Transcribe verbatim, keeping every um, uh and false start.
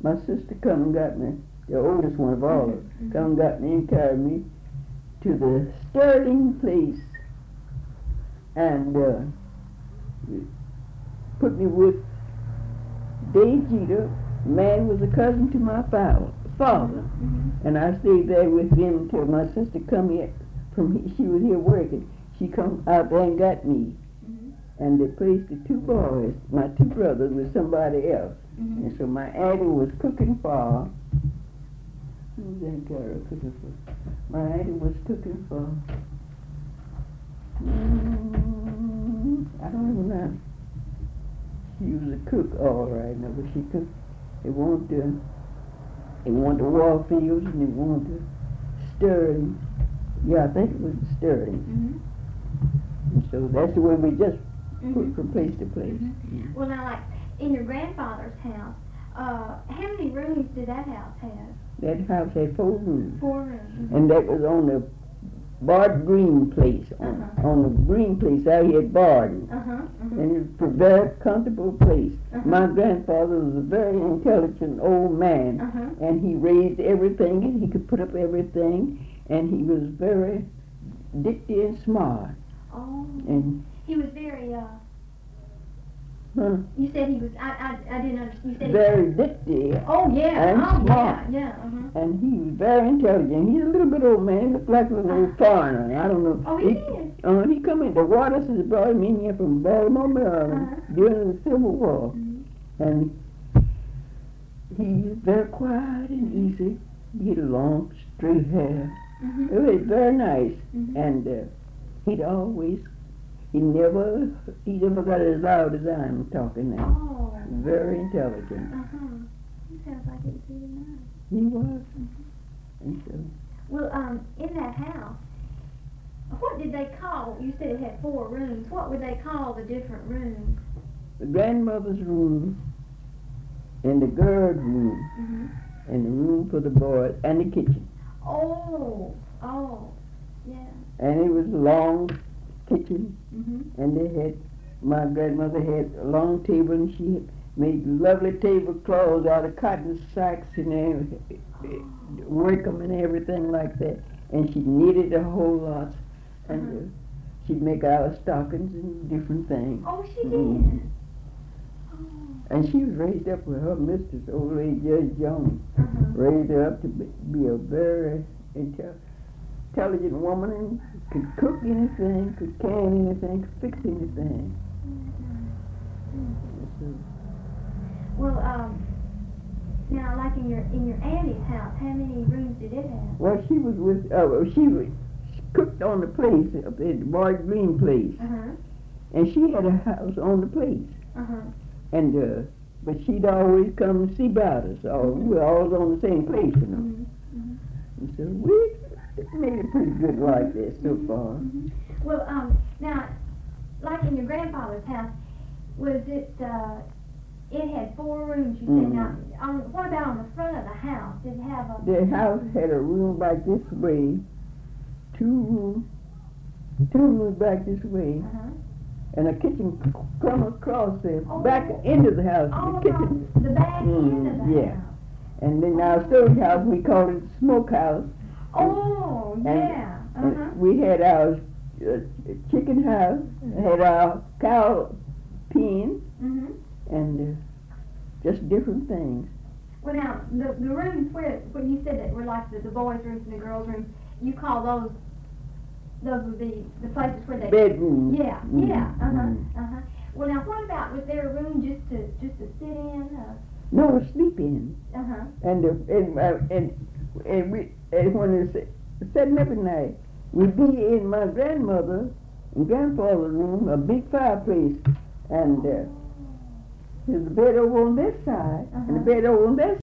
my sister come and got me, the oldest one of all of them, Mhm. come and got me and carried me to the Sterling place and uh, put me with Dave Jeter. Man was a cousin to my father, father. Mhm. And I stayed there with him until my sister come here from he- she was here working. She come out there and got me, Mhm. and they placed the two boys, my two brothers, with somebody else. Mhm. And so my auntie was cooking for. Who was Aunt Carol cooking for? My auntie was cooking for. Mm, I don't even know. She was a cook, all right, now, but she cooked. They wanted to. They wanted the Warfields and they wanted the Sterling. Yeah, I think it was the Sterling. Mhm. And so that's the way we just put Mhm. from place to place. Mhm. Mm. Well, now, like in your grandfather's house, uh, how many rooms did that house have? That house had four rooms, Four rooms. and that was on the Bard Green place. On, Uh-huh. on the Green place out here at Barden. Uh huh. Uh-huh. And it was a very comfortable place. Uh-huh. My grandfather was a very intelligent old man, Uh-huh. and he raised everything, and he could put up everything, and he was very dicty and smart. Oh. And He was very. Uh, huh, you said he was. I. I. I didn't understand. You said. very dicty, He, oh yeah. and oh smart. yeah. Yeah. Uh huh. and he was very intelligent. He's a little bit old man. He looked like a little old foreigner. I don't know. Oh, he did. Uh, he come in. The Waterses brought him in here from Baltimore, Maryland, Uh-huh. during the Civil War, Mhm. and he's very quiet and easy. He had long, straight hair. Mhm. It was very nice, Mhm. and uh, he'd always, he never, he never got as loud as I'm talking now. Oh. Very intelligent. Uh huh. He sounds like it was really nice. He was, Mhm. and so Well, um, in that house, what did they call? You said it had four rooms. What would they call the different rooms? the grandmother's room, and the girl's room, Mhm. and the room for the boys, and the kitchen. Oh. Oh. Yeah. And it was a long kitchen, Mhm. and they had, my grandmother had a long table, and she had made lovely tablecloths out of cotton sacks and everything, work 'em and everything like that. And she knitted a whole lot, and Uh-huh. uh, she'd make our stockings and different things. Oh, she did. Mhm. Oh. And she was raised up with her mistress, old lady Judge Jones, Uh-huh. raised her up to be, be a very intel- intelligent woman, and could cook anything, could can anything, could fix anything. So, Well, um, now, like in your in your auntie's house, how many rooms did it have? well, she was with, uh, well, she was she cooked on the place up at the Boyd Green place, Uh huh. and she had a house on the place, Uh huh. and uh, but she'd always come and see about us. All we were always on the same place, you know. Mhm. Mhm. And so we made it pretty good like this so far. Mhm. Well, um, now, like in your grandfather's house, was it? Uh, it had four rooms. You said. Mhm. Now, on what about on the front of the house? Did it have a? The house had a room back this way, two rooms, two rooms back this way, Uh huh. and a kitchen come across there, Oh. back into the house. All the across kitchen, the back end of Mm, the yeah. house. and then our storage house we called it smokehouse. Oh, yeah. Uh And huh. we had our uh, chicken house, had our cow pen, Mhm. and uh, just different things. Well, now the the rooms where when you said that were like the, the boys' rooms and the girls' rooms, you call those those would be the places where they. Bedrooms. Yeah, Mhm, yeah. Uh huh. mhm. Uh huh. Well, now what about was there a room just to just to sit in? Uh No, sleep in. huh. And the, and uh, and and we and when it's setting up at night, we'd be in my grandmother and grandfather's room, a big fireplace, and uh, there's a bed over on this side and a Uh-huh. bed over on that